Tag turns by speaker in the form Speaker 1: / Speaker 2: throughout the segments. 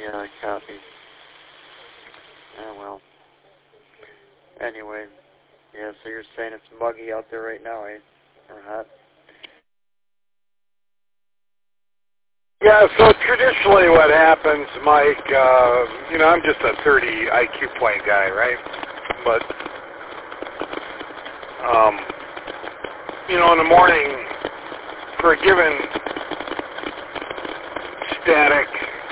Speaker 1: Yeah, copy. Oh, well. Anyway. Yeah, so you're saying it's muggy out there right now, eh? Or hot?
Speaker 2: Yeah, so traditionally what happens, Mike, I'm just a 30 IQ point guy, right? But, in the morning, for a given static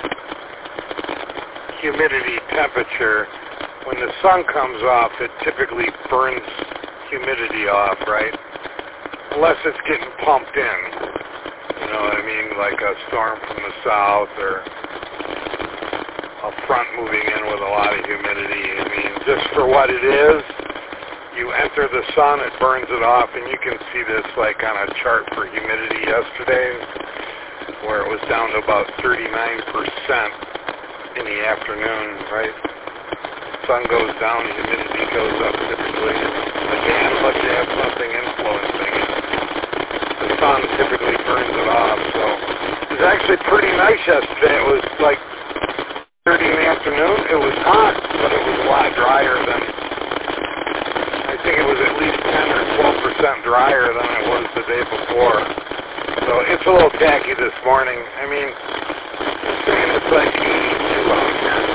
Speaker 2: humidity temperature, when the sun comes off, it typically burns humidity off, right? Unless it's getting pumped in. You know what I mean? Like a storm from the south or a front moving in with a lot of humidity. I mean, just for what it is, you enter the sun, it burns it off, and you can see this like on a chart for humidity yesterday, where it was down to about 39% in the afternoon, right? Sun goes down, humidity goes up typically. Again, unless you have something influencing it. The sun typically burns it off, so it was actually pretty nice yesterday. It was like 30 in the afternoon. It was hot, but it was a lot drier than, I think it was at least 10 or 12% drier than it was the day before. So it's a little tacky this morning. I mean, it's saying it's like 82 out here.